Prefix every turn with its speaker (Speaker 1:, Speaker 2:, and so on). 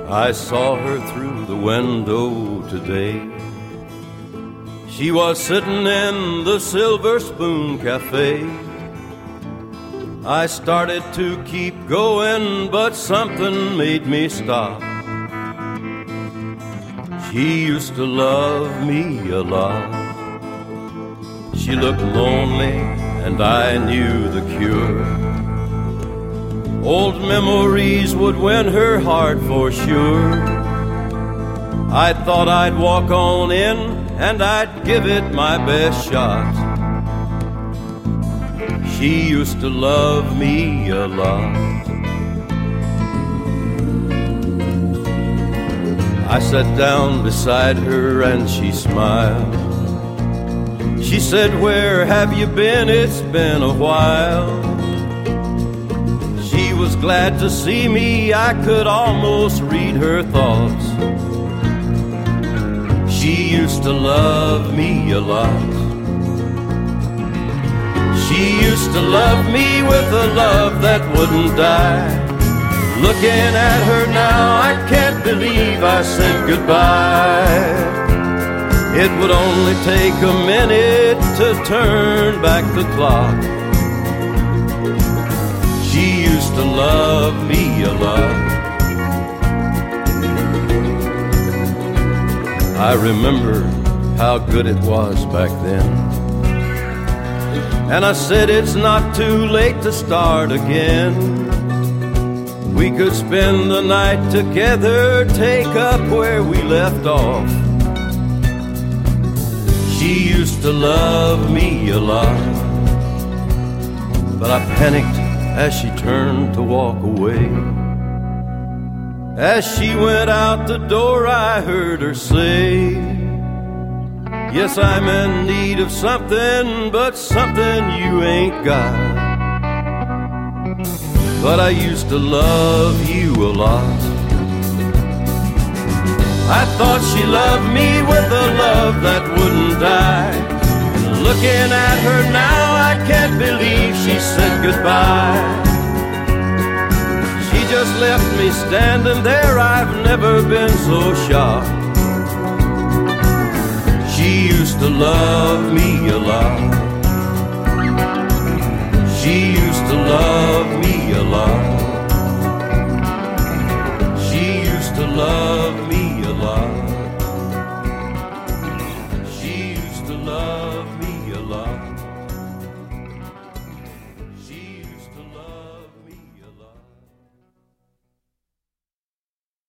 Speaker 1: I saw her through the window today. She was sitting in the Silver Spoon Cafe. I started to keep going, but something made me stop. She used to love me a lot. She looked lonely, and I knew the cure. Old memories would win her heart for sure. I thought I'd walk on in, and I'd give it my best shot. She used to love me a lot. I sat down beside her and she smiled. She said, "Where have you been? It's been a while." She was glad to see me. I could almost read her thoughts. She used to love me a lot. She used to love me with a love that wouldn't die. Looking at her now, I can't believe I said goodbye. It would only take a minute to turn back the clock. She used to love me a lot. I remember how good it was back then, and I said it's not too late to start again. We could spend the night together, take up where we left off. She used to love me a lot, but I panicked as she turned to walk away. As she went out the door, I heard her say, "Yes, I'm in need of something, but something you ain't got. But I used to love you a lot." I thought she loved me with a love that wouldn't die. Looking at her now, I can't believe she said goodbye. She just left me standing there. I've never been so shocked. She used to love me a lot. She used to love me a lot. She used to love me a lot. She used to love